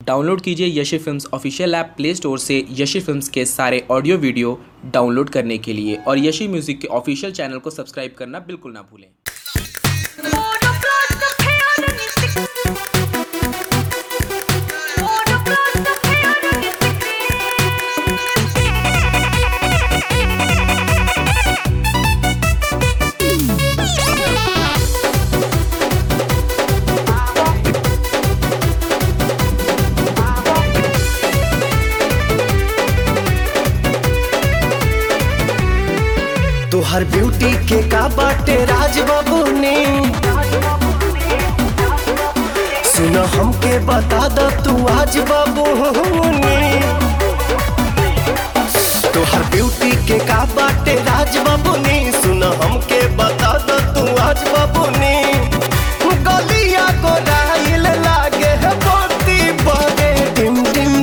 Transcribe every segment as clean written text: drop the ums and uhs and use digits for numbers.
Download कीजिए Yashi films official app play store से Yashi films के सारे ऑडियो वीडियो डाउनलोड करने के लिए और यशी म्यूजिक के ऑफिशियल चैनल को सब्सक्राइब करना बिल्कुल ना भूलें। तोहर ब्यूटी के का बाटे राज बाबू ने सुना हमके बता द तू आज बाबू ने तोहर ब्यूटी के का बाटे राज बाबू ने सुना हमके बता द तू आज बाबू ने गलिया को राइल लागे है बोती बगे टिम टिम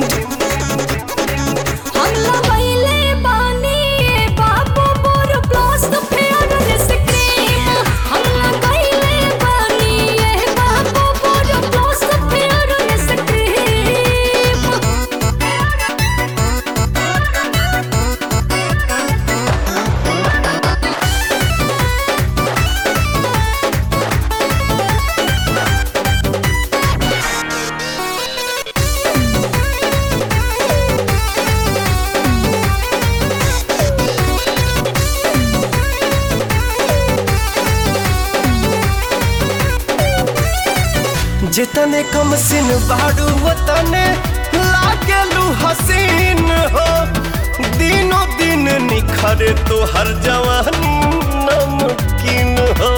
जितने कम सिन बाड़ू वतने लागेलू हसीन हो दिनों दिन निखरे तो हर जवानी नमकीन हो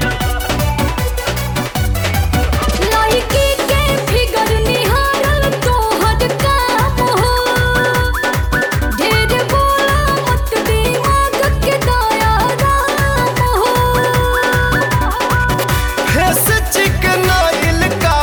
लड़की के फिगर निहारल तो हर काम हो ढेर बोला मत दिमाग के दया राम हो फेस चिकनाइल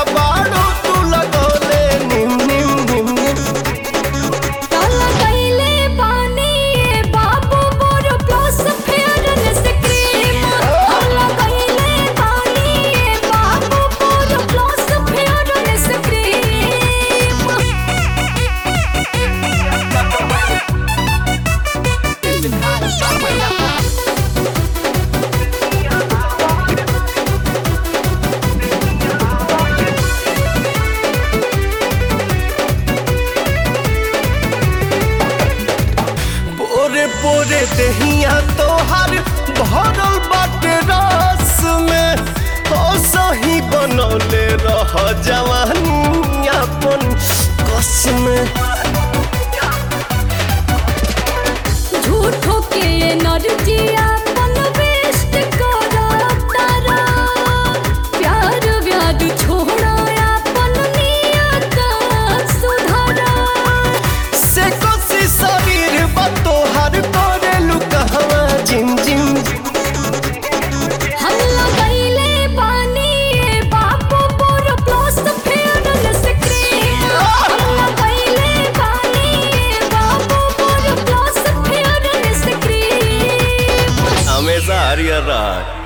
पोरे दहिया तोहर भरल बाटे रस में हो सही बनौले रह जवानी अपन कस में झूठो के एनर्जिया अपन वेस्ट करा तारा प्यार व्याद छोड़ा अपन नियत सुधारा से कोसी शरीर बतोहर करेलू कहवा जिम जिम हम लगैले बानी बापू बोर प्लस फेयरनेस क्रीम हम लगैले बानी बापू बोर प्लस फेयरनेस क्रीम हमेशा हरियर रह।